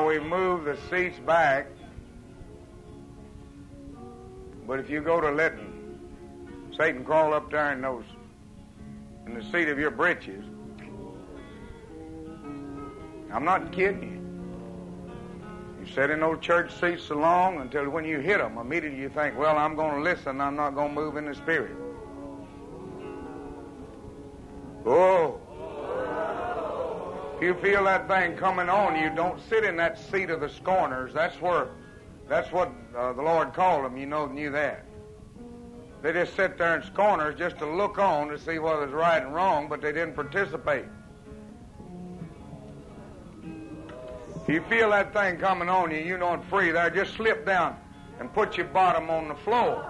we move the seats back. But if you go to letting Satan crawl up there in the seat of your britches, I'm not kidding you. You sit in those church seats so long until when you hit them, immediately you think, well, I'm going to listen, I'm not going to move in the Spirit. Oh. If you feel that thing coming on you, don't sit in that seat of the scorners. That's what the Lord called them. You knew that. They just sit there in scorners just to look on to see whether it's right and wrong, but they didn't participate. If you feel that thing coming on you, you know it's free there, just slip down and put your bottom on the floor.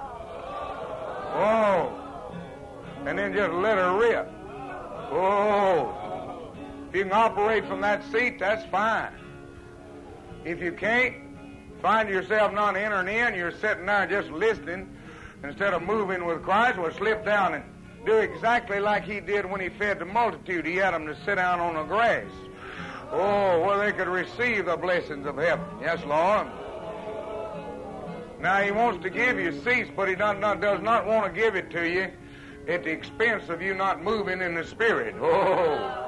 Oh. And then just let her rip. Oh. If you can operate from that seat, that's fine. If you can't, find yourself not entering in, you're sitting there just listening instead of moving with Christ, well, slip down and do exactly like he did when he fed the multitude. He had them to sit down on the grass. Oh, where they could receive the blessings of heaven. Yes, Lord. Now, he wants to give you seats, but he does not want to give it to you at the expense of you not moving in the Spirit. Oh.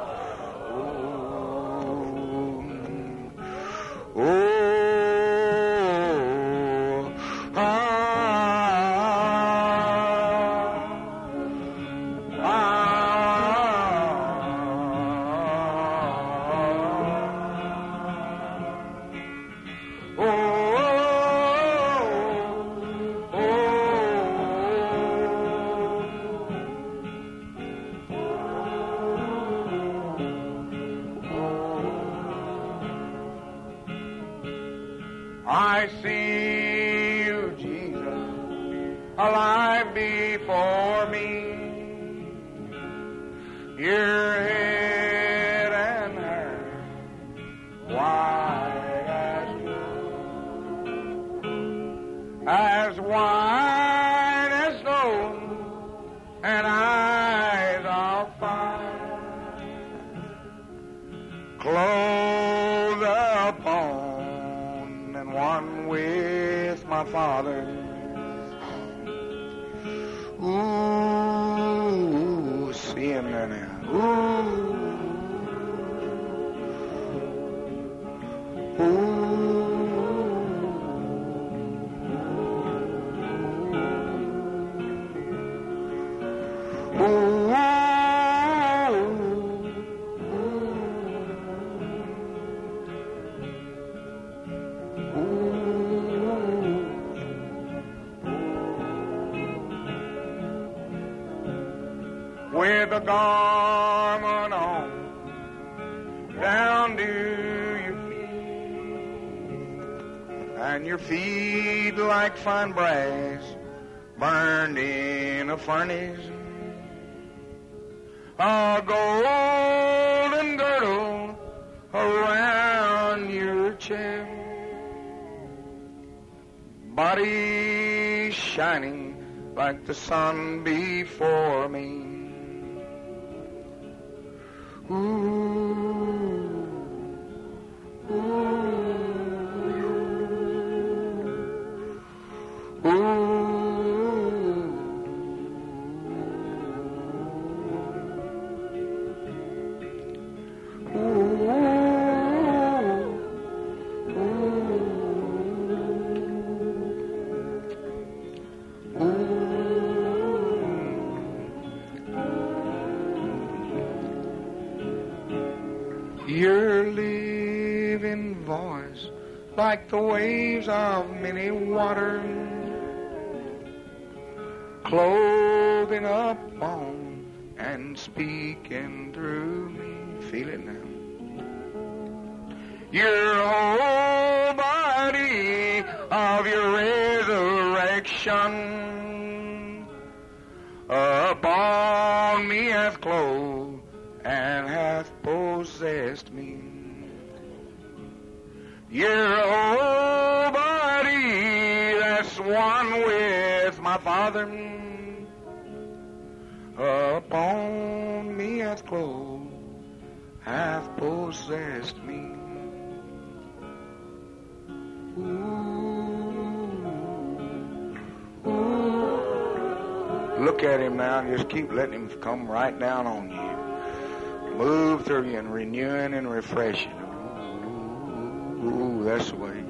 I see you, Jesus, alive before me. Your head and hair white as snow, and eyes of fire, clothed upon and one with my Father. Ooh, see him there now. Ooh. With a garment on down to your feet, and your feet like fine brass burned in a furnace, a golden girdle around your chest, body shining like the sun before me. Ooh, ooh, ooh. Your living voice, like the waves of many waters, clothing upon and speaking through me. Feel it now. Your whole body of your resurrection upon me hath clothed and hath possessed me. Your whole body that's one with my Father upon me hath clothed, hath possessed me. Look at him now and just keep letting him come right down on you. Move through you and renewing and refreshing. Ooh, that's the way.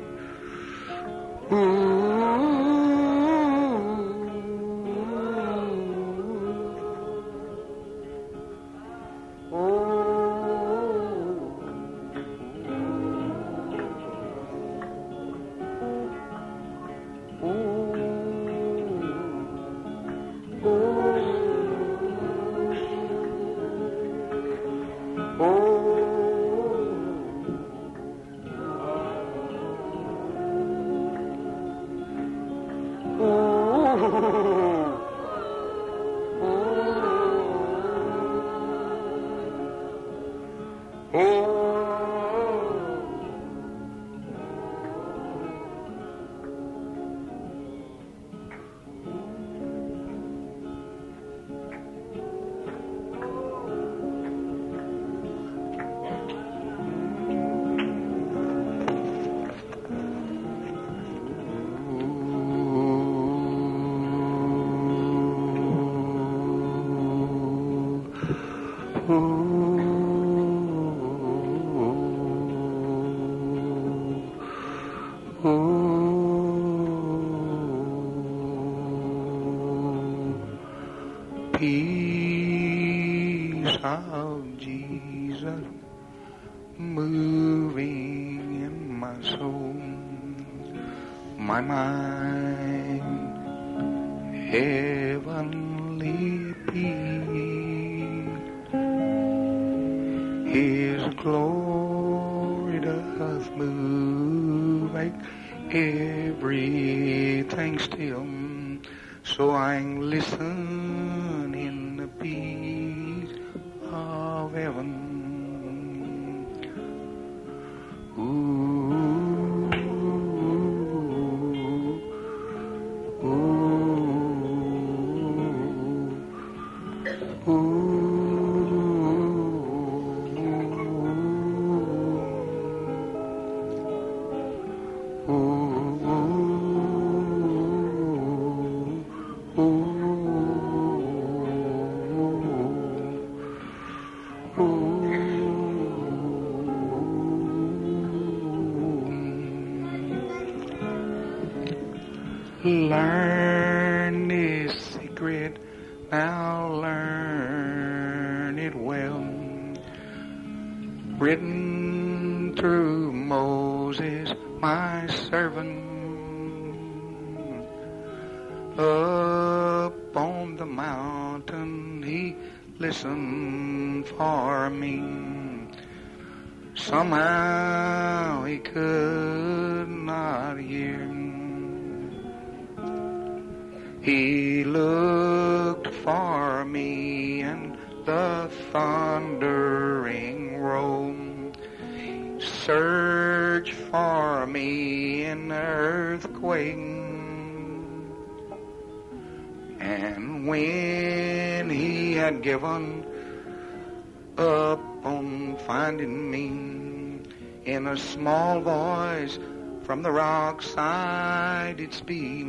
Peace of Jesus moving in my soul, my mind, heavenly peace. His glory doth move, make everything still, so I listen in the peace of heaven. Learn this secret, now learn it well. Written through Moses, my servant, up on the mountain he listened for me. Somehow he could not hear. He looked for me in the thundering roll, searched for me in the earthquake, and when he had given up on finding me, in a small voice from the rock side it speak.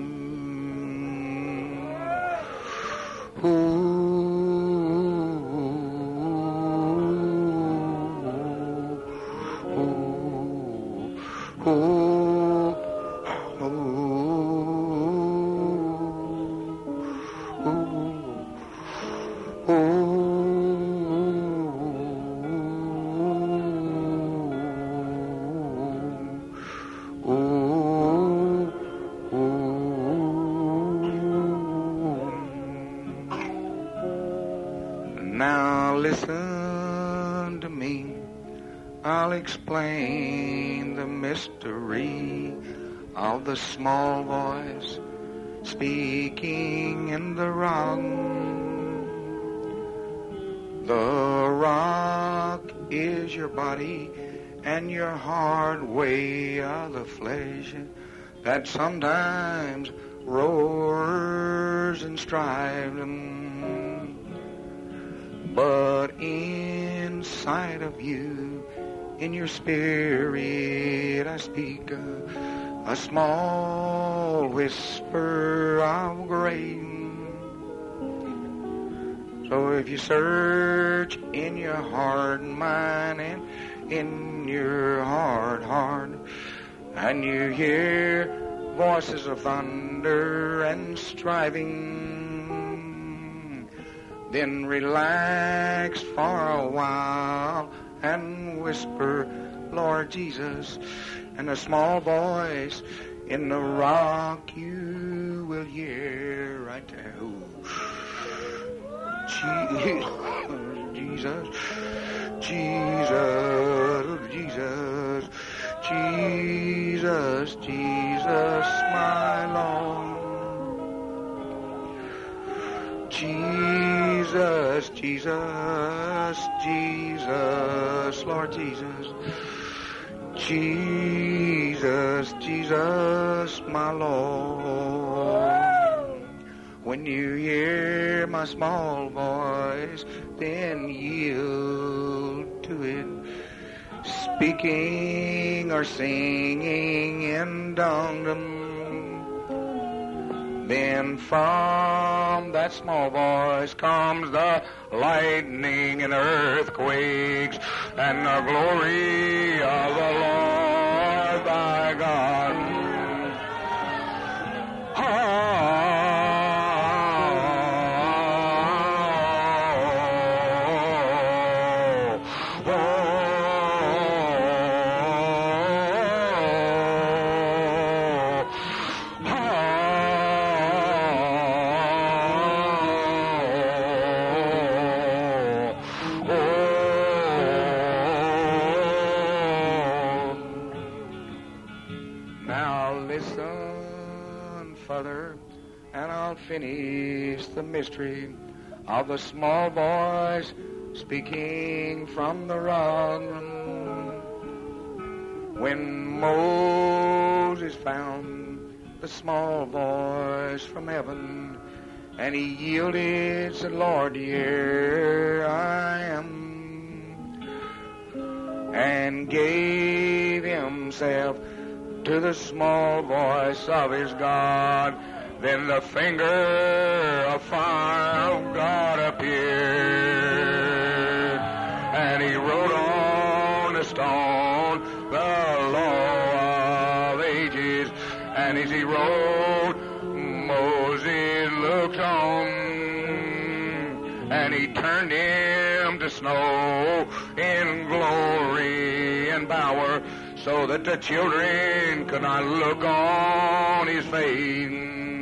Now listen to me, I'll explain the mystery of the small voice speaking in the rock. The rock is your body and your hard way of the flesh that sometimes roars and strives. But inside of you, in your spirit I speak, a small whisper of grace. So if you search in your heart and mind and in your heart, and you hear voices of thunder and striving, then relax for a while and whisper, Lord Jesus, and a small voice in the rock you will hear right there. Jesus, Jesus, Jesus, Jesus, Jesus, my Lord. Jesus, Jesus, Jesus, Lord Jesus. Jesus, Jesus, my Lord. When you hear my small voice, then yield to it, speaking or singing in tongues. Then from that small voice comes the lightning and earthquakes and the glory of the Lord thy God. Finish the mystery of the small voice speaking from the rock. When Moses found the small voice from heaven, and he yielded, said, Lord, here I am, and gave himself to the small voice of his God. Then the finger of fire of God appeared, and he wrote on the stone the law of ages. And as he wrote, Moses looked on, and he turned him to snow in glory and power, so that the children could not look on his face.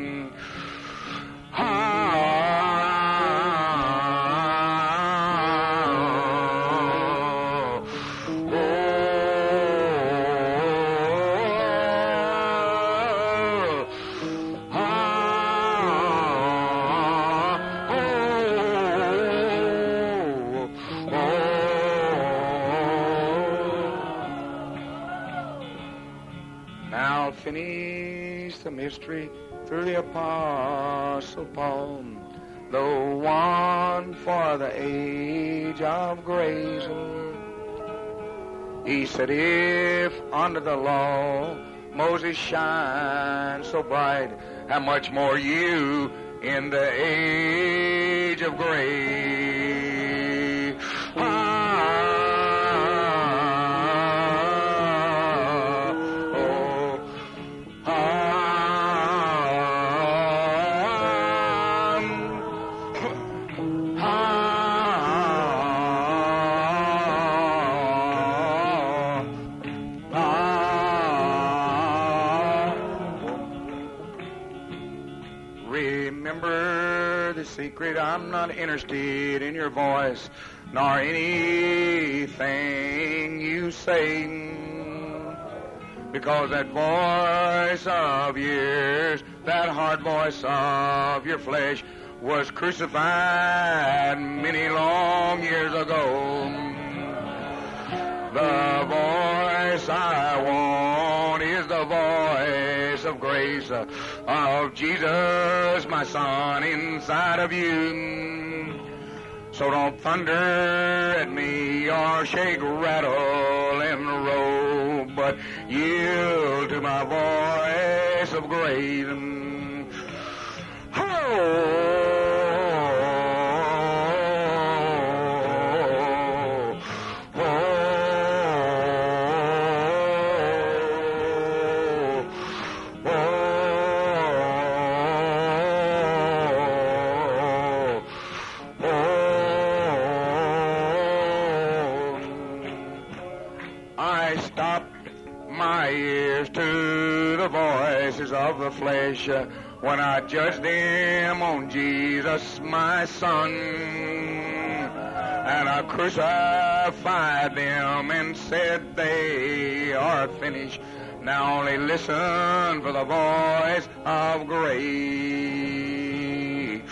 Now finish the mystery through the Apostle Paul, the one for the age of grace. He said, if under the law Moses shines so bright, how much more you in the age of grace. Remember the secret, I'm not interested in your voice, nor anything you say, because that voice of yours, that hard voice of your flesh, was crucified many long years ago. The voice I want is the voice of grace, of Jesus, my Son, inside of you. So don't thunder at me or shake, rattle, and roll, but yield to my voice of grace. I stopped my ears to the voices of the flesh when I judged them on Jesus, my Son. And I crucified them and said they are finished. Now only listen for the voice of grace.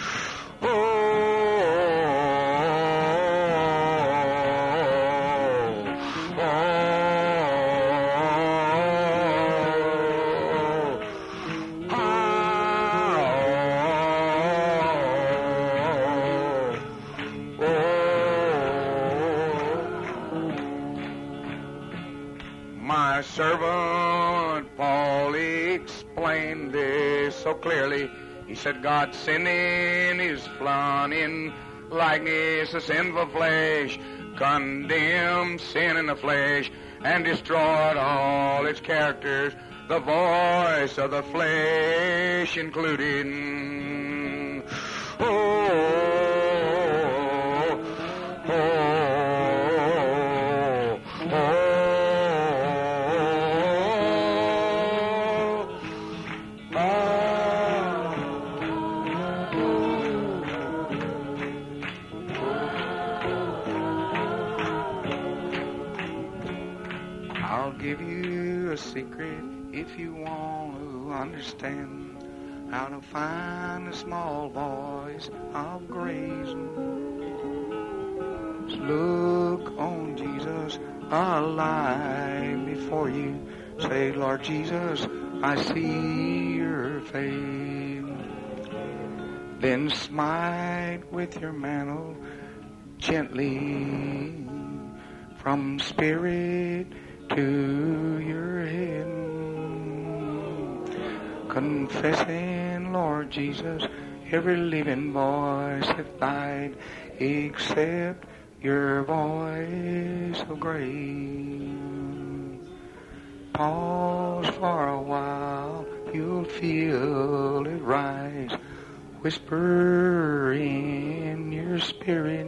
My servant Paul explained this so clearly. He said, God sent in his flood in likeness of sinful flesh, condemned sin in the flesh, and destroyed all its characters, the voice of the flesh included. I'll give you a secret if you want to understand how to find the small voice of grace. Look on Jesus alive before you. Say, Lord Jesus, I see your face. Then smite with your mantle gently from spirit to your head, confessing, Lord Jesus, every living voice hath died except your voice of grace. Pause for a while, you'll feel it rise, whisper in your spirit,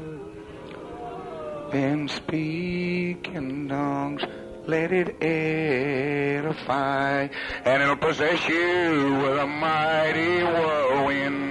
then speak in tongues, let it edify, and it'll possess you with a mighty whirlwind.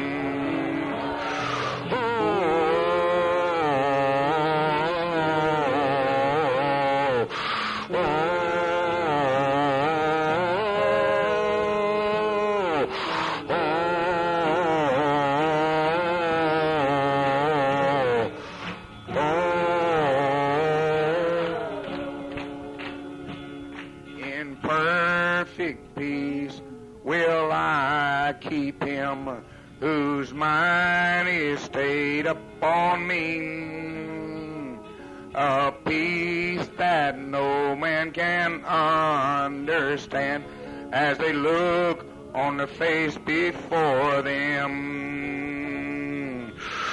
Perfect peace will I keep him whose mind is stayed upon me, a peace that no man can understand as they look on the face before them.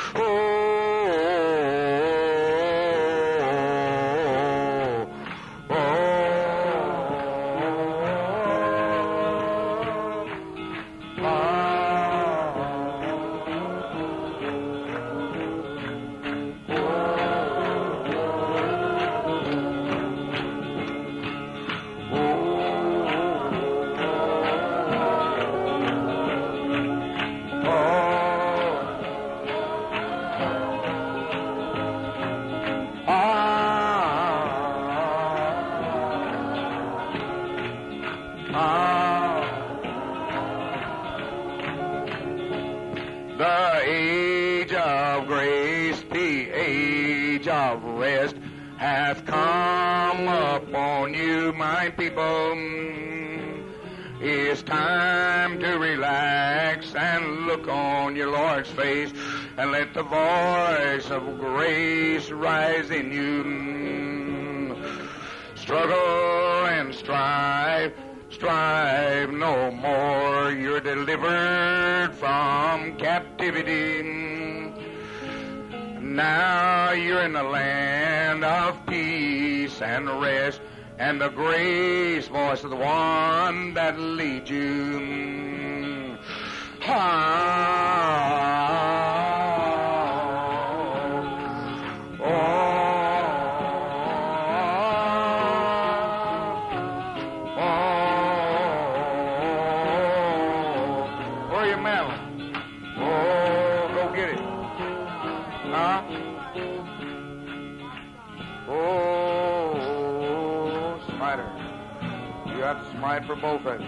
The age of grace, the age of rest hath come upon you, my people. It's time to relax and look on your Lord's face and let the voice of grace rise in you. struggle and strive. Strive no more, you're delivered from captivity. Now you're in the land of peace and rest, and the grace voice of the one that leads you. Smite for both of you.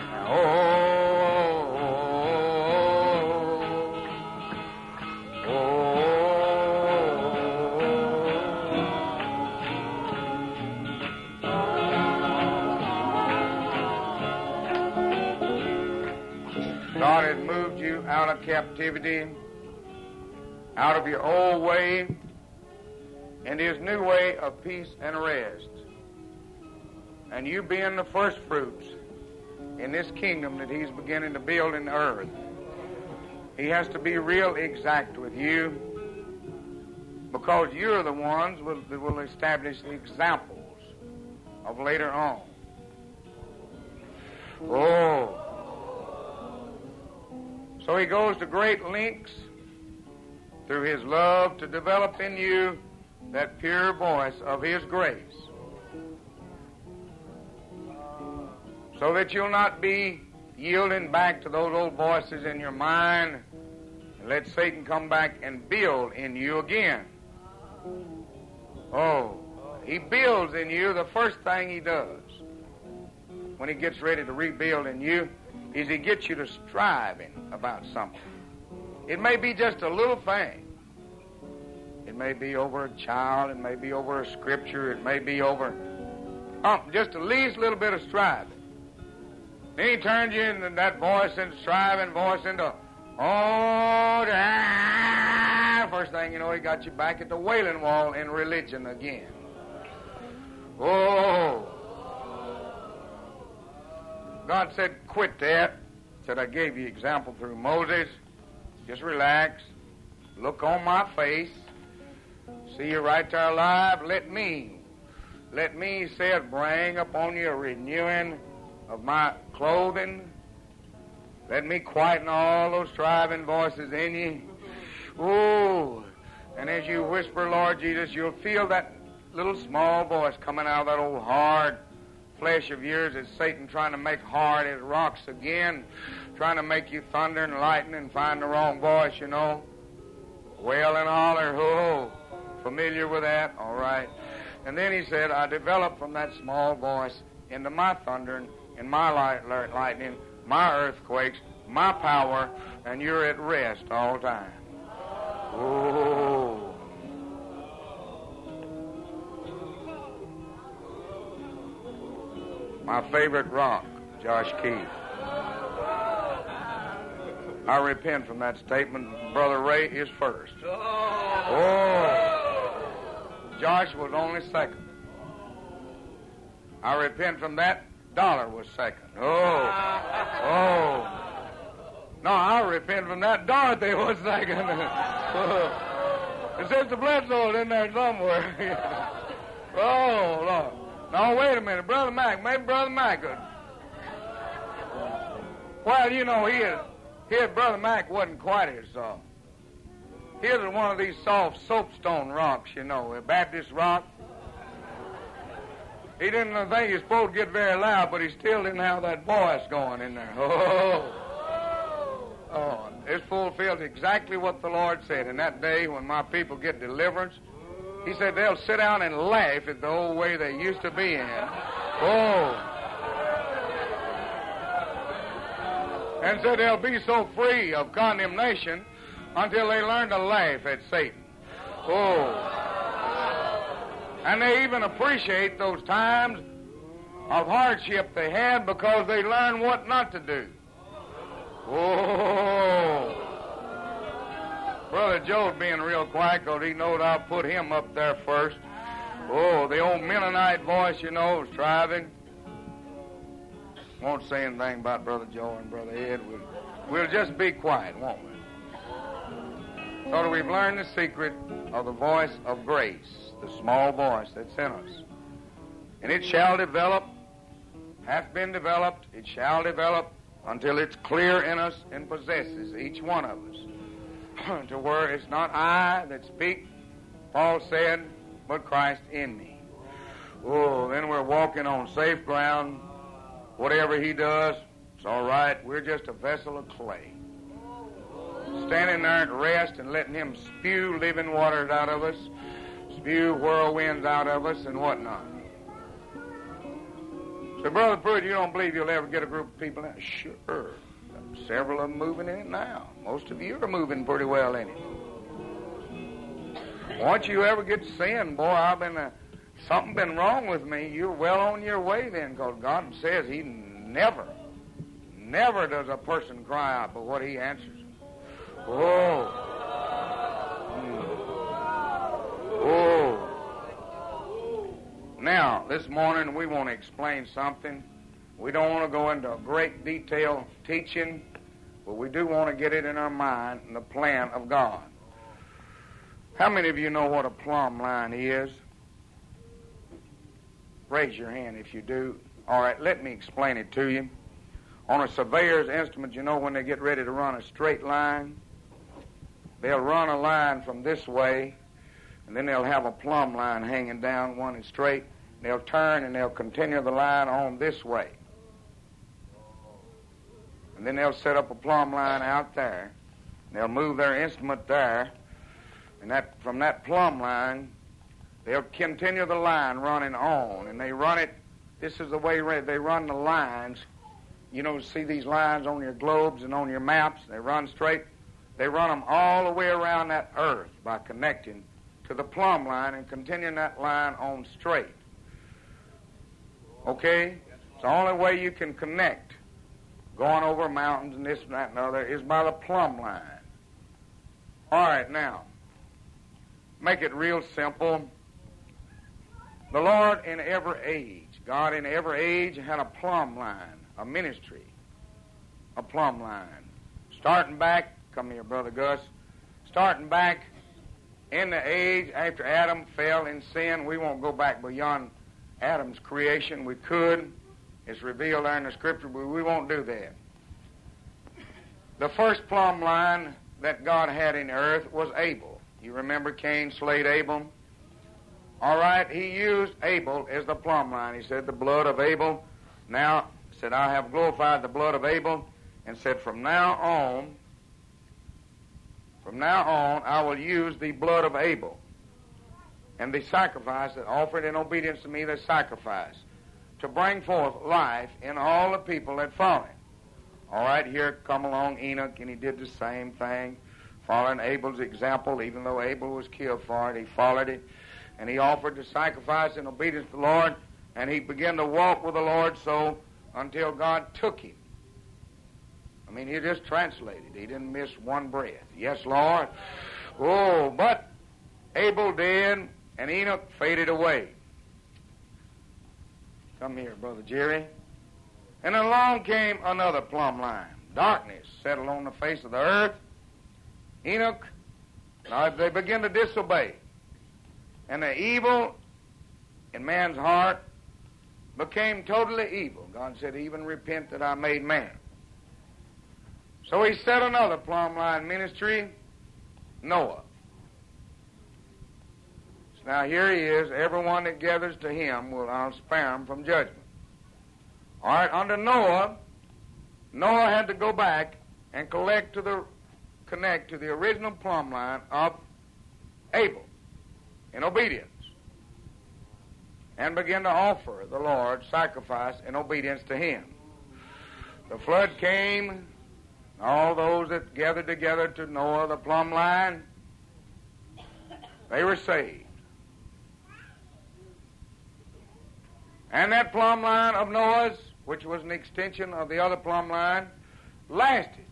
God has moved you out of captivity, out of your old way, and His new way of peace and rest. And you being the first fruits in this kingdom that He's beginning to build in the earth, He has to be real exact with you, because you're the ones that will establish the examples of later on. So He goes to great lengths through His love to develop in you that pure voice of His grace, so that you'll not be yielding back to those old voices in your mind and let Satan come back and build in you again. He builds in you. The first thing he does when he gets ready to rebuild in you is he gets you to striving about something. It may be just a little thing. It may be over a child. It may be over a scripture. It may be over just the least little bit of striving. Then he turns you into that voice and striving voice into, first thing you know, he got you back at the Wailing Wall in religion again. God said, quit that. Said, I gave you example through Moses. Just relax. Look on my face. See you right there alive. Let me, said, bring upon you a renewing of my clothing. Let me quieten all those striving voices in you. And as you whisper, Lord Jesus, you'll feel that little small voice coming out of that old hard flesh of yours as Satan trying to make hard as rocks again, trying to make you thunder and lightning and find the wrong voice, you know. Wail and holler, familiar with that? All right. And then he said, I developed from that small voice into my thundering and my lightning, my earthquakes, my power, and you're at rest all the time. My favorite rock, Josh Keith. I repent from that statement. Brother Ray is first. Josh was only second. I repent from that. Dollar was second. No, I repent from that. Dorothy was second. And Sister Bledsoe in there somewhere. Lord. Now, wait a minute. Brother Mac, maybe Brother Mac could. Well, you know, his Brother Mac wasn't quite as soft. His was one of these soft soapstone rocks, you know, a Baptist rock. He didn't think he was supposed to get very loud, but he still didn't have that voice going in there. It fulfilled exactly what the Lord said. In that day when my people get deliverance, he said they'll sit down and laugh at the old way they used to be in. And said they'll be so free of condemnation until they learn to laugh at Satan. And they even appreciate those times of hardship they had because they learned what not to do. Brother Joe being real quiet because he knowed I'll put him up there first. Oh, the old Mennonite voice, you know, striving. Won't say anything about Brother Joe and Brother Ed. We'll just be quiet, won't we? So that we've learned the secret of the voice of grace, the small voice that's in us. And it shall develop, hath been developed, it shall develop until it's clear in us and possesses each one of us. To where it's not I that speak, Paul said, but Christ in me. Oh, then we're walking on safe ground. Whatever he does, it's all right. We're just a vessel of clay. Standing there at rest and letting him spew living waters out of us, spew whirlwinds out of us and whatnot. So, Brother Pruitt, you don't believe you'll ever get a group of people out? Sure. Several of them moving in it now. Most of you are moving pretty well in it. Once you ever get sin, boy, something been wrong with me. You're well on your way then, because God says he never does a person cry out but what he answers. Oh. Oh. Now, this morning we want to explain something. We don't want to go into great detail teaching, but we do want to get it in our mind and the plan of God. How many of you know what a plumb line is? Raise your hand if you do. All right, let me explain it to you. On a surveyor's instrument, you know, when they get ready to run a straight line, they'll run a line from this way, and then they'll have a plumb line hanging down, one is straight. They'll turn and they'll continue the line on this way. And then they'll set up a plumb line out there. They'll move their instrument there, and from that plumb line, they'll continue the line running on, and they run it. This is the way they run the lines. You know, see these lines on your globes and on your maps? They run straight. They run them all the way around that earth by connecting to the plumb line and continuing that line on straight. Okay? It's the only way you can connect, going over mountains and this and that and other, is by the plumb line. All right, now, make it real simple. The Lord in every age, God in every age had a plumb line, a ministry, a plumb line. Starting back, come here, Brother Gus, starting back in the age after Adam fell in sin. We won't go back beyond Adam's creation. We could. It's revealed there in the Scripture, but we won't do that. The first plumb line that God had in the earth was Abel. You remember Cain slayed Abel? All right, he used Abel as the plumb line. He said, the blood of Abel. Now, said, I have glorified the blood of Abel. And said, from now on, I will use the blood of Abel. And the sacrifice that offered in obedience to me, the sacrifice, to bring forth life in all the people that follow him. All right, here come along Enoch, and he did the same thing, following Abel's example. Even though Abel was killed for it, he followed it. And he offered the sacrifice in obedience to the Lord, and he began to walk with the Lord so until God took him. I mean, he just translated. He didn't miss one breath. Yes, Lord. Oh, but Abel did, and Enoch faded away. Come here, Brother Jerry. And along came another plumb line. Darkness settled on the face of the earth. Enoch, now they begin to disobey. And the evil in man's heart became totally evil. God said, even repent that I made man. So he set another plumb line ministry, Noah. So now here he is. Everyone that gathers to him, I'll spare him from judgment. All right, under Noah had to go back and connect to the original plumb line of Abel in obedience, and begin to offer the Lord sacrifice in obedience to him. The flood came. All those that gathered together to Noah, the plumb line, they were saved. And that plumb line of Noah's, which was an extension of the other plumb line, lasted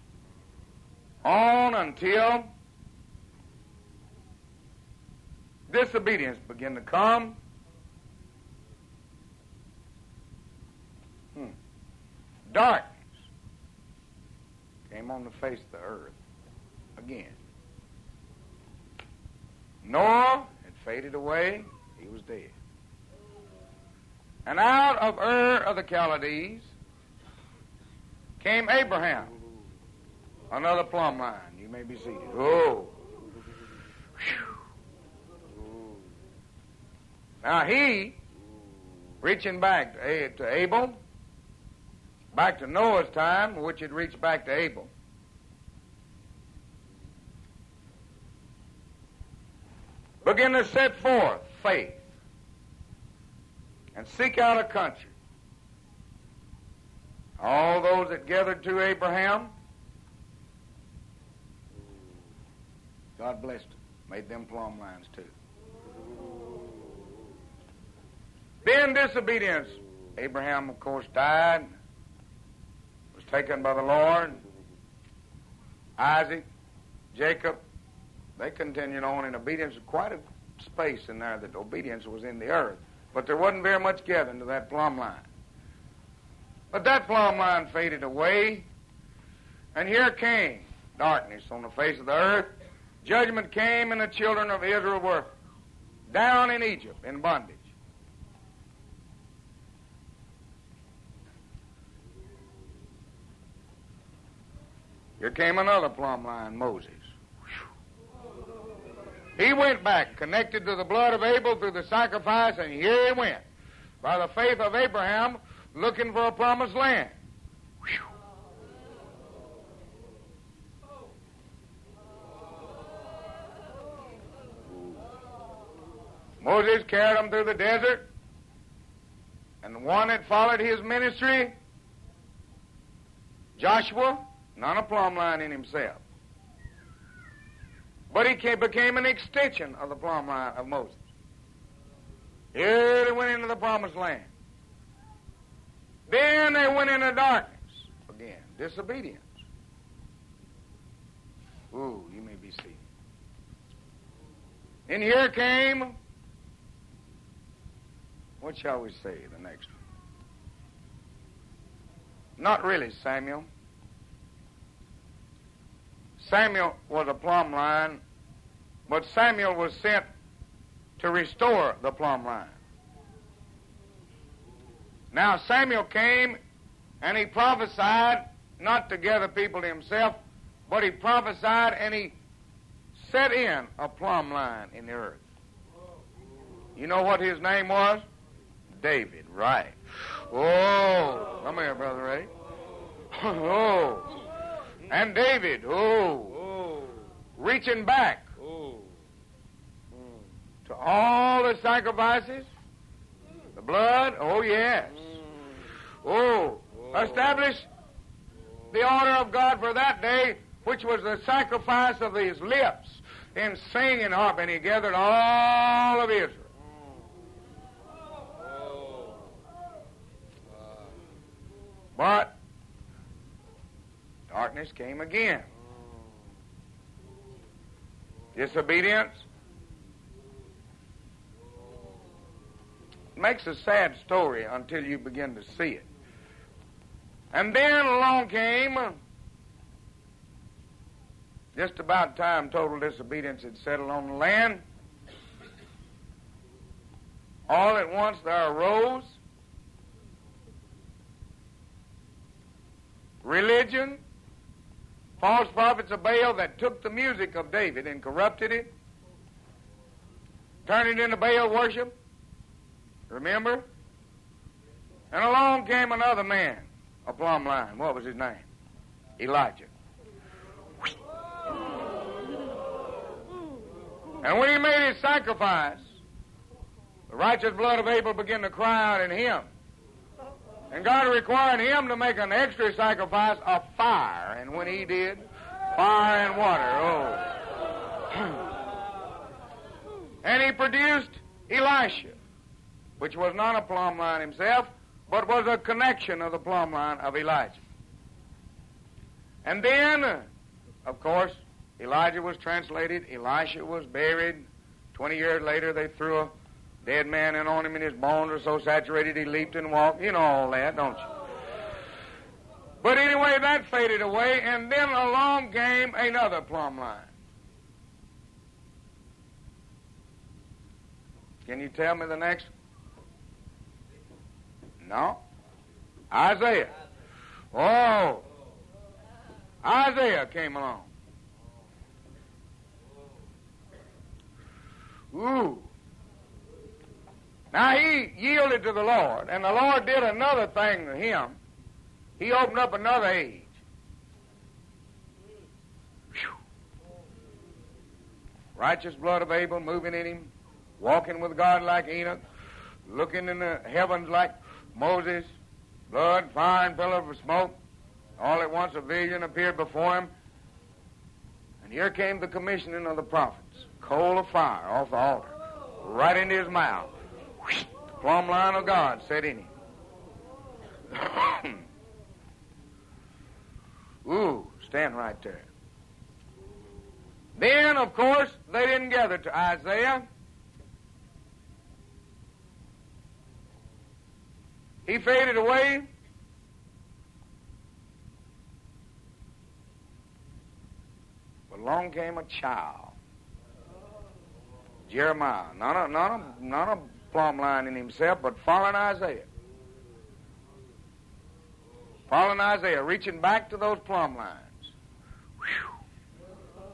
on until disobedience began to come, darkness came on the face of the earth again. Noah had faded away. He was dead. And out of Ur of the Chaldees came Abraham. Another plumb line. You may be seated. Oh. Now he, reaching back to Abel, back to Noah's time, which had reached back to Abel, began to set forth faith and seek out a country. All those that gathered to Abraham, God blessed them, made them plumb lines too. Then disobedience. Abraham, of course, died, was taken by the Lord. Isaac, Jacob, they continued on in obedience. Quite a space in there that obedience was in the earth. But there wasn't very much gathering to that plumb line. But that plumb line faded away, and here came darkness on the face of the earth. Judgment came, and the children of Israel were down in Egypt in bondage. Here came another plumb line, Moses. He went back, connected to the blood of Abel through the sacrifice, and here he went, by the faith of Abraham, looking for a promised land. Moses carried him through the desert, and the one that followed his ministry, Joshua, not a plumb line in himself, but he became an extension of the plumb line of Moses. Here they went into the promised land. Then they went into darkness again, disobedience. Ooh, you may be seated. And here came, what shall we say, the next one? Not really Samuel. Samuel was a plumb line, but Samuel was sent to restore the plumb line. Now Samuel came and he prophesied, not to gather people to himself, but he prophesied and he set in a plumb line in the earth. You know what his name was? David, right. Oh, come here, Brother Ray. Oh. And David, reaching back to all the sacrifices, the blood, oh yes. Establish the order of God for that day, which was the sacrifice of his lips in singing and harp, and he gathered all of Israel. But darkness came again. Disobedience. It makes a sad story until you begin to see it. And then along came, just about time total disobedience had settled on the land. All at once there arose religion, false prophets of Baal that took the music of David and corrupted it, turned it into Baal worship. Remember? And along came another man, a plumb line. What was his name? Elijah. And when he made his sacrifice, the righteous blood of Abel began to cry out in him. And God required him to make an extra sacrifice of fire. And when he did, fire and water, And he produced Elisha, which was not a plumb line himself, but was a connection of the plumb line of Elijah. And then, of course, Elijah was translated, Elisha was buried, 20 years later, they threw a dead man in on him, and his bones were so saturated he leaped and walked. You know all that, don't you? But anyway, that faded away, and then along came another plumb line. Can you tell me the next one? No? Isaiah. Oh, Isaiah came along. Ooh. Now he yielded to the Lord, and the Lord did another thing to him. He opened up another age. Whew. Righteous blood of Abel moving in him, walking with God like Enoch, looking in the heavens like Moses, blood, fire, and pillar of smoke. All at once a vision appeared before him. And here came the commissioning of the prophets. Coal of fire off the altar, right into his mouth. Whoosh, the plumb line of God set in him. Ooh, stand right there. Then, of course, they didn't gather to Isaiah. He faded away. But along came a child. Jeremiah. Not a plumb line in himself, but following Isaiah. Following Isaiah, reaching back to those plumb lines. Whew.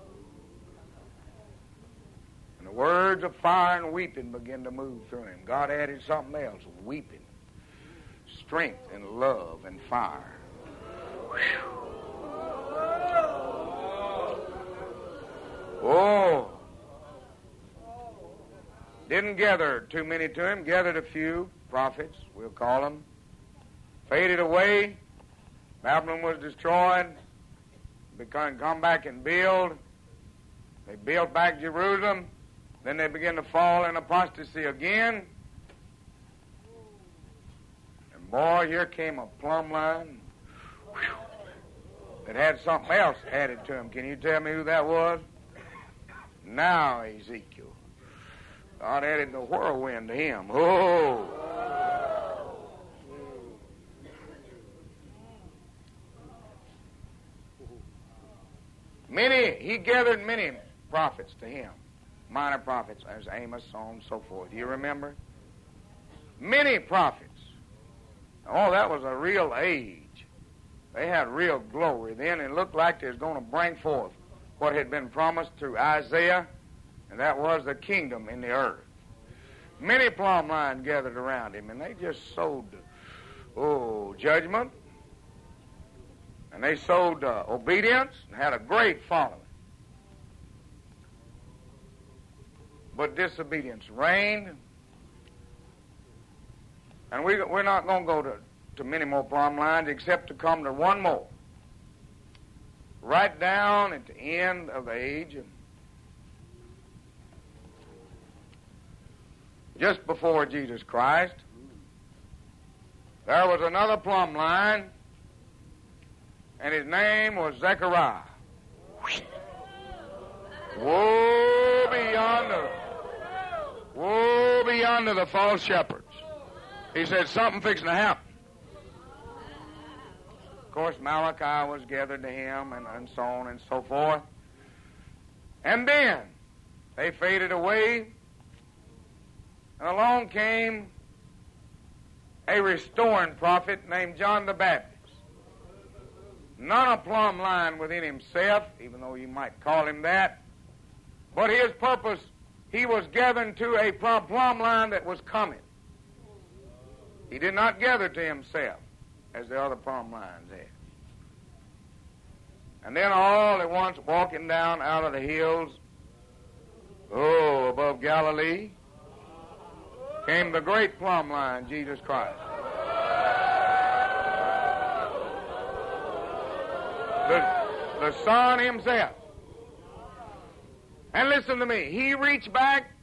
And the words of fire and weeping began to move through him. God added something else, weeping. Strength and love and fire. Whew. Oh. Didn't gather too many to him, gathered a few prophets, we'll call them. Faded away. Babylon was destroyed. They come back and build. They built back Jerusalem. Then they began to fall in apostasy again. And boy, here came a plumb line. Whew, that had something else added to him. Can you tell me who that was? Now Ezekiel. God added the whirlwind to him. Oh! He gathered many prophets to him. Minor prophets, as Amos, so on and so forth. Do you remember? Many prophets. Oh, that was a real age. They had real glory then. It looked like they was going to bring forth what had been promised through Isaiah, and that was the kingdom in the earth. Many plumb lines gathered around him, and they just sowed, judgment, and they sowed obedience, and had a great following. But disobedience reigned, and we're not going to go to many more plumb lines except to come to one more. Right down at the end of the age, just before Jesus Christ, there was another plumb line, and his name was Zechariah. Woe be unto the false shepherds. He said, something fixing to happen. Of course, Malachi was gathered to him, and so on and so forth. And then they faded away, and along came a restoring prophet named John the Baptist. Not a plumb line within himself, even though you might call him that, but his purpose, he was gathering to a plumb line that was coming. He did not gather to himself as the other plumb lines had. And then all at once, walking down out of the hills, above Galilee, came the great plumb line, Jesus Christ. The Son himself. And listen to me, he reached back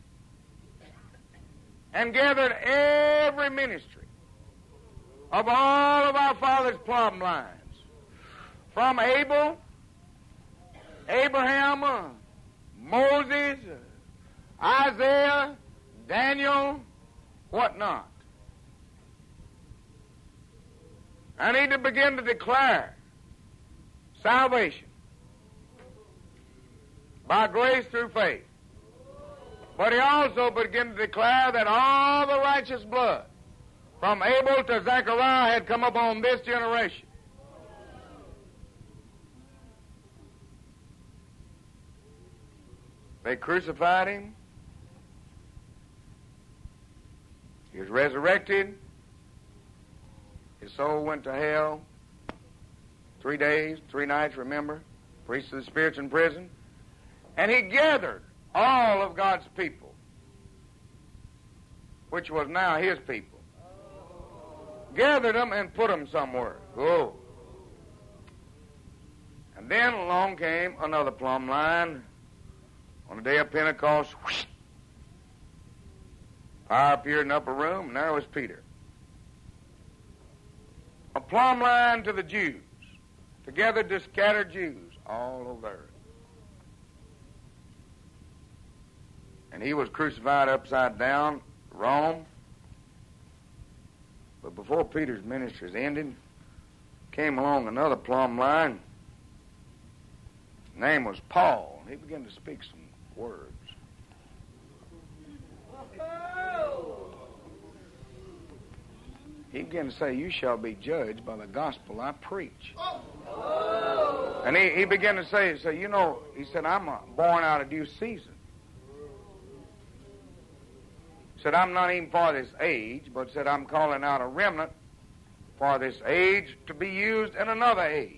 and gathered every ministry of all of our fathers' plumb lines. From Abel, Abraham, Moses, Isaiah, Daniel, what not. And he to begin to declare salvation by grace through faith. But he also began to declare that all the righteous blood from Abel to Zechariah had come upon this generation. They crucified him. He was resurrected. His soul went to hell. 3 days, 3 nights, remember? Priest of the spirits in prison. And he gathered all of God's people, which was now his people. Gathered them and put them somewhere. Oh. And then along came another plumb line. On the day of Pentecost, whoosh, fire appeared in the upper room, and there was Peter. A plumb line to the Jews, together to scattered Jews all over the earth. And he was crucified upside down, Rome. But before Peter's ministry was ended, came along another plumb line. His name was Paul, and he began to speak some words. He began to say, you shall be judged by the gospel I preach. And he began to say, you know, he said, I'm born out of due season. He said, I'm not even for this age, but said, I'm calling out a remnant for this age to be used in another age.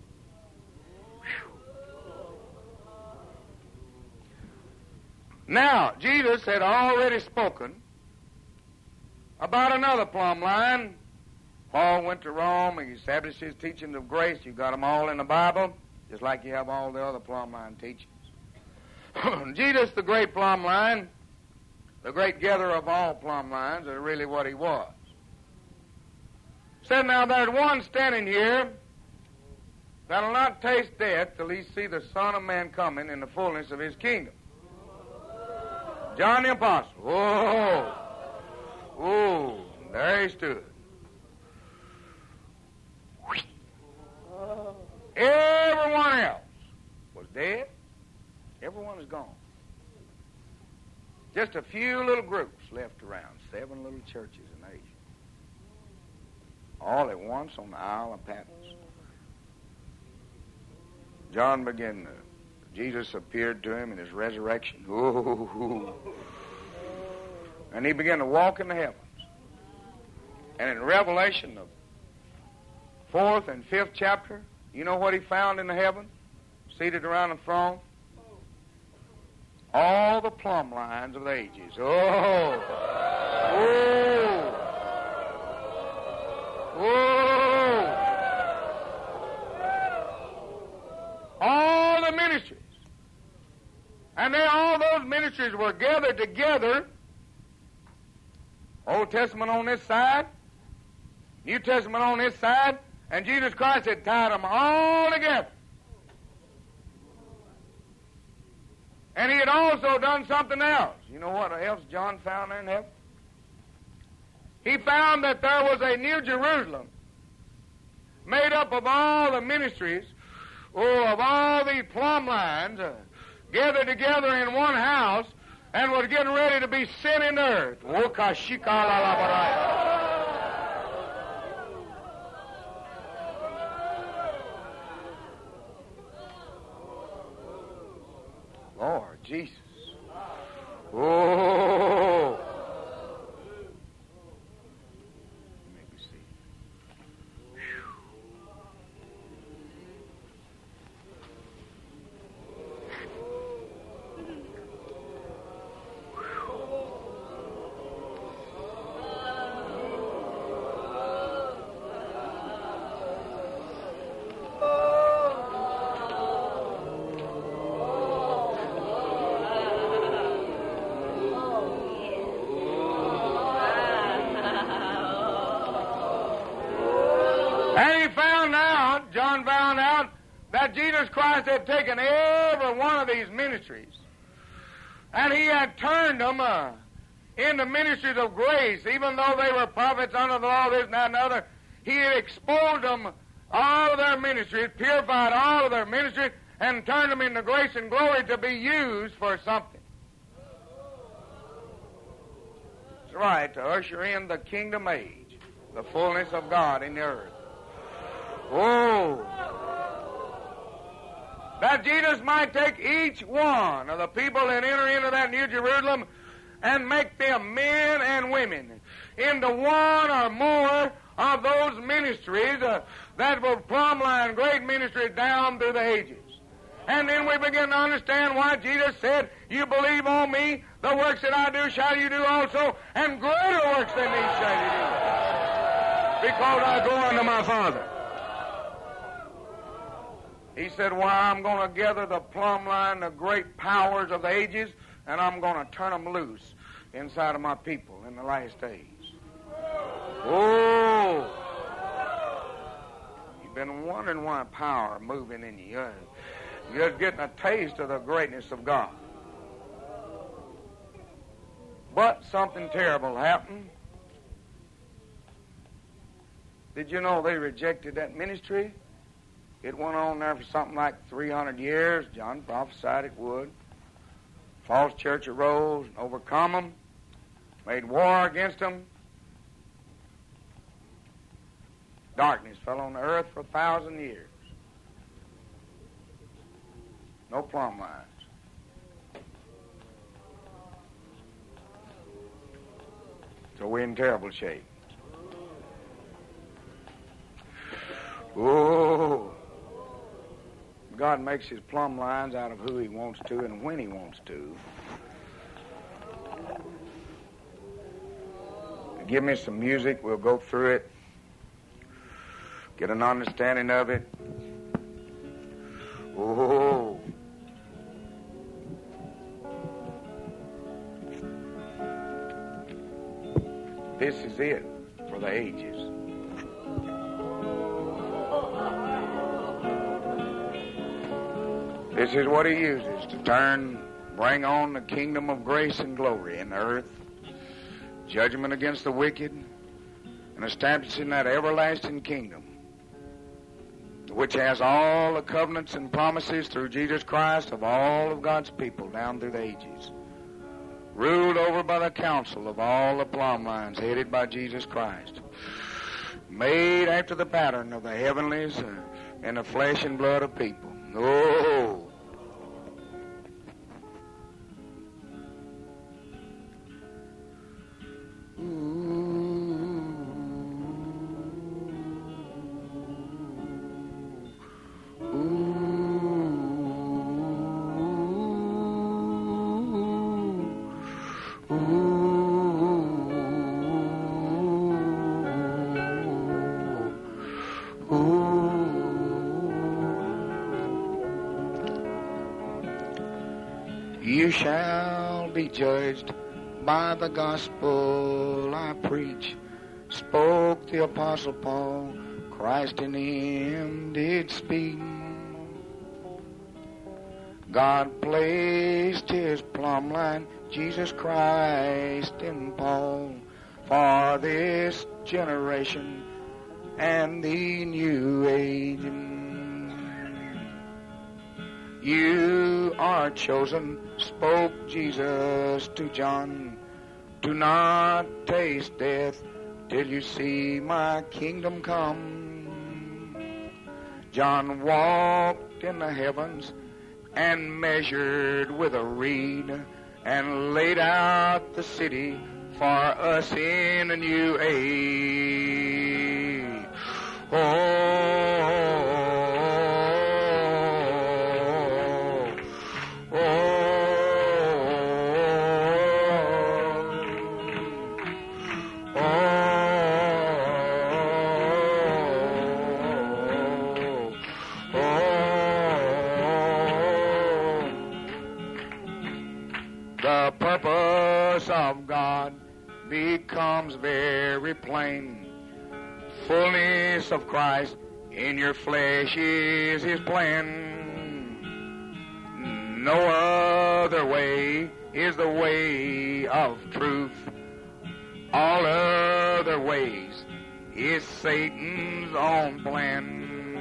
Now, Jesus had already spoken about another plumb line. Paul went to Rome and he established his teachings of grace. You got them all in the Bible, just like you have all the other plumb line teachings. Jesus, the great plumb line, the great gatherer of all plumb lines, is really what he was. Said, now there's one standing here that'll not taste death till he see the Son of Man coming in the fullness of his kingdom. John the Apostle. Whoa. Oh, there he stood. Everyone else was dead. Everyone is gone. Just a few little groups left around. 7 little churches in Asia. All at once on the Isle of Patmos. John began to... Jesus appeared to him in his resurrection. Ooh. And he began to walk in the heavens. And in Revelation, the 4th and 5th chapter, you know what he found in the heaven? Seated around the throne? All the plumb lines of the ages. Oh! Oh! Oh! All the ministries. And all those ministries were gathered together. Old Testament on this side, New Testament on this side, and Jesus Christ had tied them all together. And he had also done something else. You know what else John found there in heaven? He found that there was a New Jerusalem made up of all the ministries, of all the plumb lines, gathered together in one house, and was getting ready to be sent in earth. Lord Jesus. Oh. Make me see. Jesus Christ had taken every one of these ministries And he had turned them into ministries of grace, even though they were prophets under the law, this and that and other. He had exposed them, all of their ministries, purified all of their ministries, and turned them into grace and glory to be used for something. That's right, to usher in the kingdom age, the fullness of God in the earth. Oh! That Jesus might take each one of the people that enter into that New Jerusalem and make them men and women into one or more of those ministries that will plumb line great ministry down through the ages. And then we begin to understand why Jesus said, you believe on me, the works that I do shall you do also, and greater works than these shall you do, because I go unto my Father. He said, why, I'm going to gather the plumb line, the great powers of the ages, and I'm going to turn them loose inside of my people in the last days. Oh! You've been wondering why power moving in you. You're just getting a taste of the greatness of God. But something terrible happened. Did you know they rejected that ministry? It went on there for something like 300 years. John prophesied it would. False church arose and overcome them, made war against them. Darkness fell on the earth for 1,000 years. No plumb lines. So we're in terrible shape. Oh! God makes his plumb lines out of who he wants to and when he wants to. Give me some music, we'll go through it, get an understanding of it. Oh! This is it for the ages. This is what he uses to bring on the kingdom of grace and glory in the earth, judgment against the wicked, and establishing that everlasting kingdom, which has all the covenants and promises through Jesus Christ of all of God's people down through the ages, ruled over by the council of all the plumb lines headed by Jesus Christ, made after the pattern of the heavenlies and the flesh and blood of people. Oh! You shall be judged by the gospel I preach, spoke the Apostle Paul, Christ in him did speak. God placed his plumb line, Jesus Christ in Paul, for this generation and the new age. You are chosen, spoke Jesus to John, do not taste death till you see my kingdom come. John walked in the heavens and measured with a reed and laid out the city for us in a new age. The purpose of God becomes very plain. Fullness of Christ in your flesh is his plan. No other way is the way of truth. All other ways is Satan's own plan.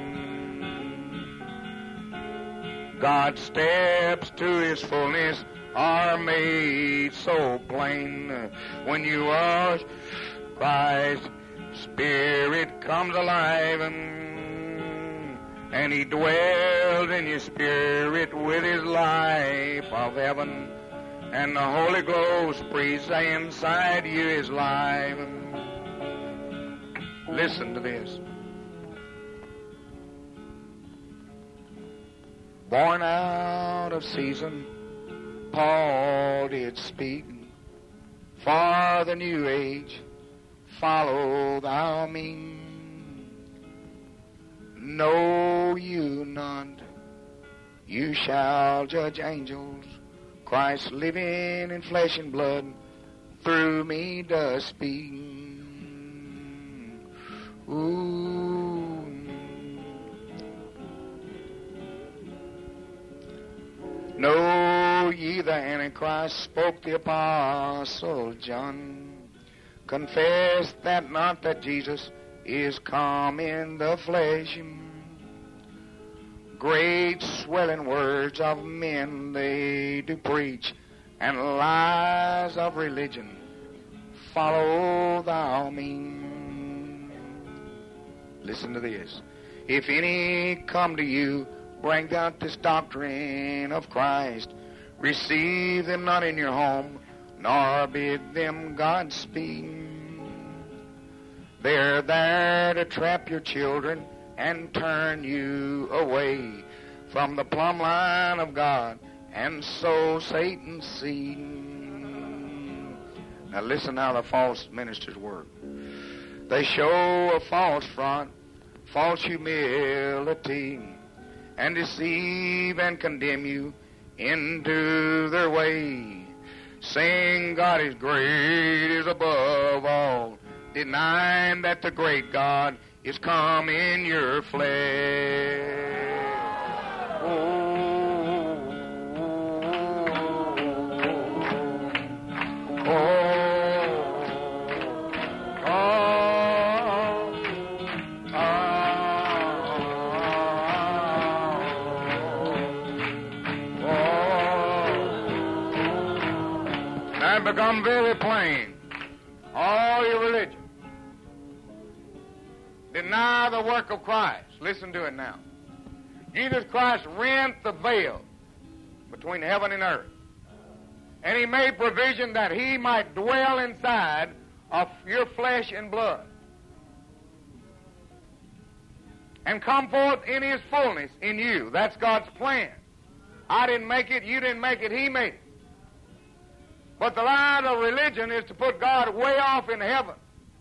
God's steps to His fullness are made so plain. When you wash Christ, Spirit comes alive, and He dwells in your spirit with His life of heaven. And the Holy Ghost breathes inside you His life. Listen to this. Born out of season, Paul did speak. For the new age, follow thou me. Know you not, you shall judge angels. Christ living in flesh and blood through me does speak. Ooh. Know ye the Antichrist, spoke the Apostle John. Confess that not that Jesus is come in the flesh. Great swelling words of men they do preach, and lies of religion follow thou me. Listen to this. If any come to you, bring out this doctrine of Christ. Receive them not in your home, nor bid them Godspeed. They're there to trap your children and turn you away from the plumb line of God, and sow Satan's seed. Now listen how the false ministers work. They show a false front, false humility, and deceive and condemn you into their way, saying God is great, is above all, denying that the great God is come in your flesh. And become very plain. All your religion. Deny the work of Christ. Listen to it now. Jesus Christ rent the veil between heaven and earth. And He made provision that He might dwell inside of your flesh and blood. And come forth in His fullness in you. That's God's plan. I didn't make it, you didn't make it, He made it. But the lie of religion is to put God way off in heaven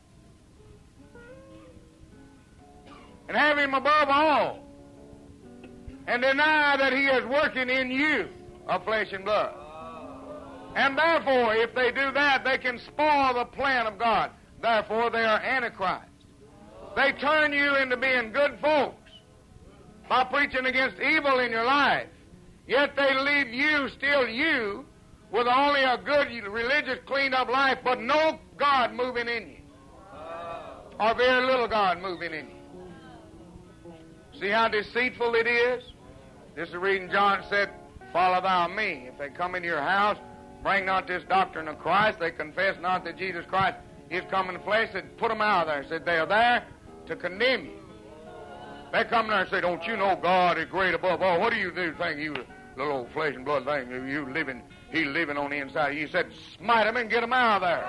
and have Him above all, and deny that He is working in you of flesh and blood. And therefore, if they do that, they can spoil the plan of God. Therefore, they are Antichrist. They turn you into being good folks by preaching against evil in your life, yet they leave you, still you, with only a good, religious, cleaned-up life, but no God moving in you, or very little God moving in you. See how deceitful it is? This is the reason John said, follow thou me. If they come into your house, bring not this doctrine of Christ, they confess not that Jesus Christ is come in the flesh, said, put them out of there. Said, they are there to condemn you. They come there and say, don't you know God is great above all? What do you do? Think you little old flesh and blood thing, He's living on the inside. He said, smite him and get him out of there.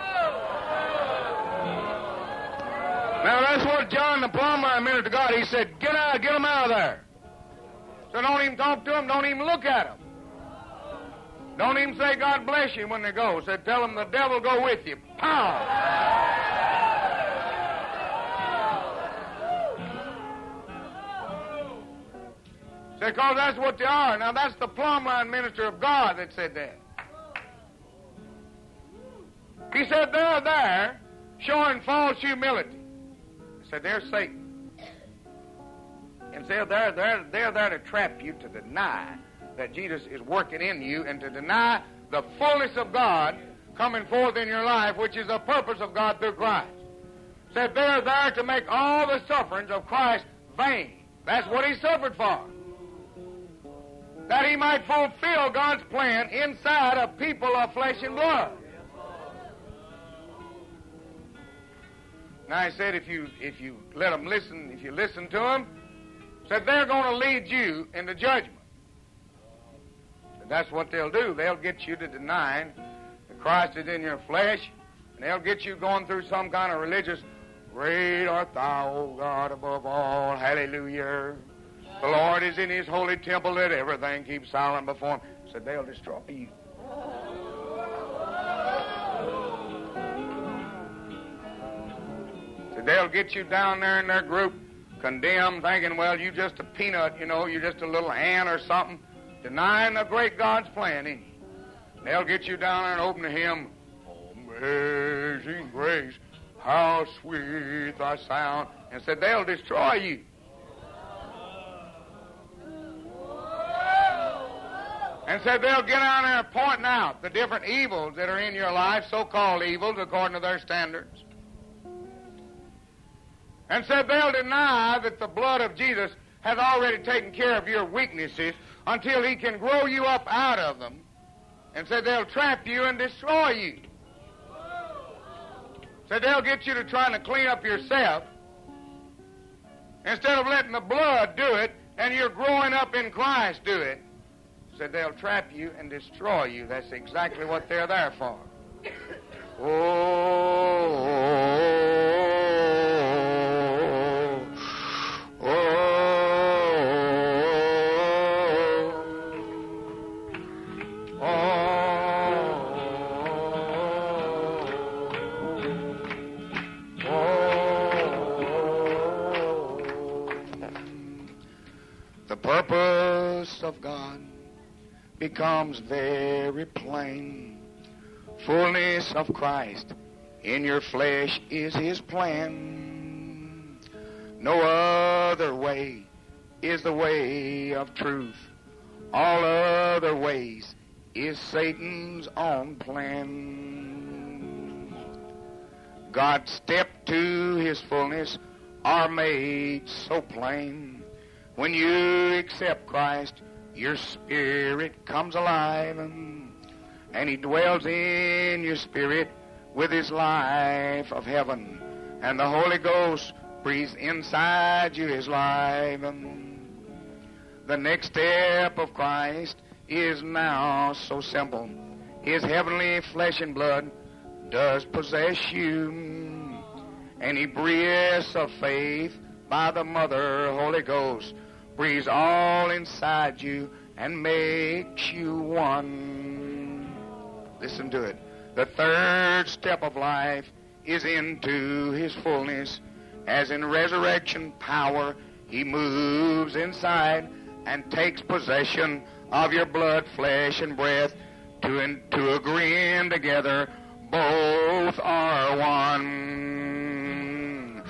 Now, that's what John the plumber ministered to God. He said, get him out of there. So don't even talk to him. Don't even look at him. Don't even say, God bless you when they go. Said, tell them the devil go with you. Pow! Because that's what they are. Now, that's the plumb line minister of God that said that. He said they're there showing false humility. He said they're Satan. And said they're there to trap you to deny that Jesus is working in you and to deny the fullness of God coming forth in your life, which is the purpose of God through Christ. Said they're there to make all the sufferings of Christ vain. That's what he suffered for. That he might fulfill God's plan inside of people of flesh and blood. Now he said if you let them listen, if you listen to them, said they're going to lead you into judgment. Said that's what they'll do. They'll get you to denying that Christ is in your flesh, and they'll get you going through some kind of religious, great art thou, O God, above all, hallelujah. The Lord is in his holy temple, let everything keep silent before him. Said they'll destroy you. Said they'll get you down there in their group, condemned, thinking, well, you just a peanut, you're just a little ant or something, denying the great God's plan in you. They'll get you down there and open the hymn, Amazing Grace, how sweet thy sound, and said they'll destroy you. And said they'll get down there pointing out the different evils that are in your life, so-called evils according to their standards. And said they'll deny that the blood of Jesus has already taken care of your weaknesses until he can grow you up out of them. And said they'll trap you and destroy you. Said they'll get you to trying to clean up yourself instead of letting the blood do it and you're growing up in Christ do it. Said they'll trap you and destroy you. That's exactly what they're there for. The purpose of God becomes very plain. Fullness of Christ in your flesh is his plan. No other way is the way of truth. All other ways is Satan's own plan. God's step to his fullness are made so plain. When you accept Christ, your spirit comes alive, and he dwells in your spirit with his life of heaven, and the Holy Ghost breathes inside you his life. The next step of Christ is now so simple. His heavenly flesh and blood does possess you, and he breathes of faith by the Mother Holy Ghost, breathes all inside you and makes you one. Listen to it. The third step of life is into his fullness. As in resurrection power, he moves inside and takes possession of your blood, flesh, and breath to agreeing together. Both are one.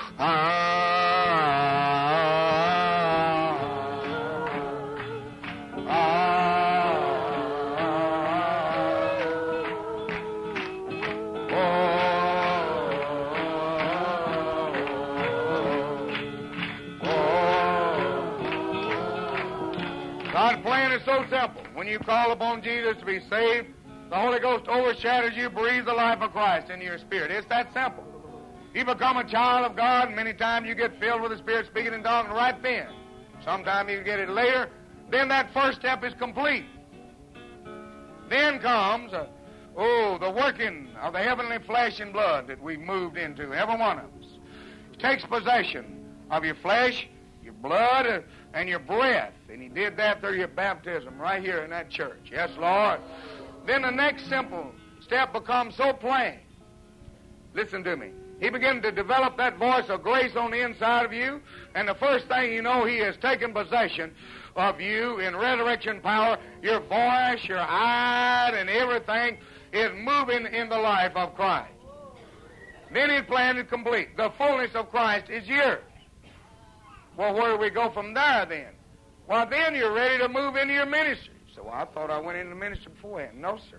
God's plan is so simple. When you call upon Jesus to be saved, the Holy Ghost overshadows you, breathes the life of Christ into your spirit. It's that simple. You become a child of God, and many times you get filled with the Spirit, speaking and talking right then. Sometimes you get it later. Then that first step is complete. Then comes, the working of the heavenly flesh and blood that we've moved into, every one of us. It takes possession of your flesh, your blood, and your breath. And he did that through your baptism right here in that church. Yes, Lord. Then the next simple step becomes so plain. Listen to me. He began to develop that voice of grace on the inside of you, and the first thing you know, he has taken possession of you in resurrection power. Your voice, your eye, and everything is moving in the life of Christ. Then his plan is complete. The fullness of Christ is yours. Well, where do we go from there then? well, then you're ready to move into your ministry. So I thought I went into ministry beforehand. No, sir.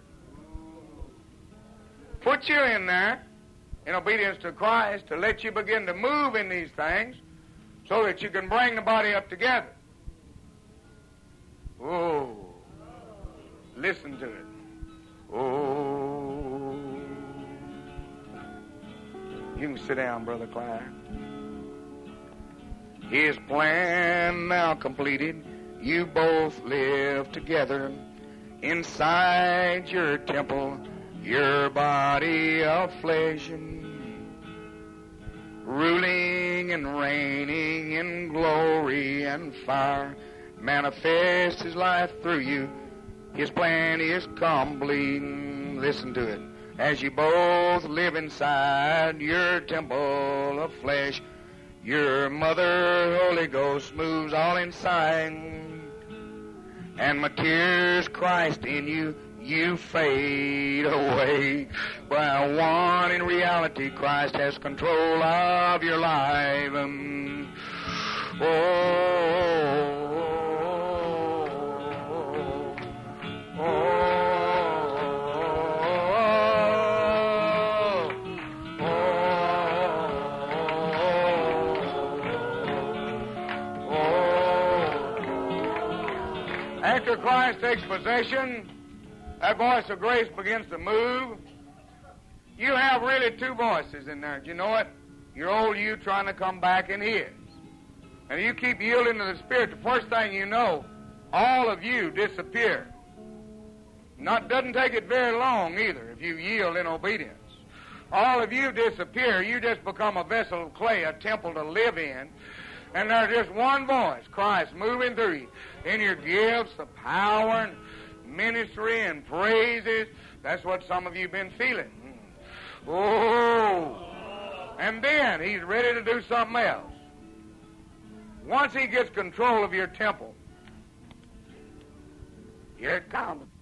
Put you in there in obedience to Christ to let you begin to move in these things so that you can bring the body up together. Oh, listen to it. Oh. You can sit down, Brother Clyde. His plan now completed, you both live together inside your temple, your body of flesh, ruling and reigning in glory and fire, manifest His life through you. His plan is complete. Listen to it. As you both live inside your temple of flesh, your Mother Holy Ghost moves all inside, and matures Christ in you. You fade away. By one in reality, Christ has control of your life. After Christ takes possession, that voice of grace begins to move. You have really two voices in there. Do you know it? Your old you trying to come back in His. And you keep yielding to the Spirit, the first thing you know, all of you disappear. Doesn't take it very long either if you yield in obedience. All of you disappear. You just become a vessel of clay, a temple to live in. And there's just one voice, Christ, moving through you. In your gifts, the power, and ministry, and praises. That's what some of you have been feeling. Oh! And then He's ready to do something else. Once He gets control of your temple, here it comes.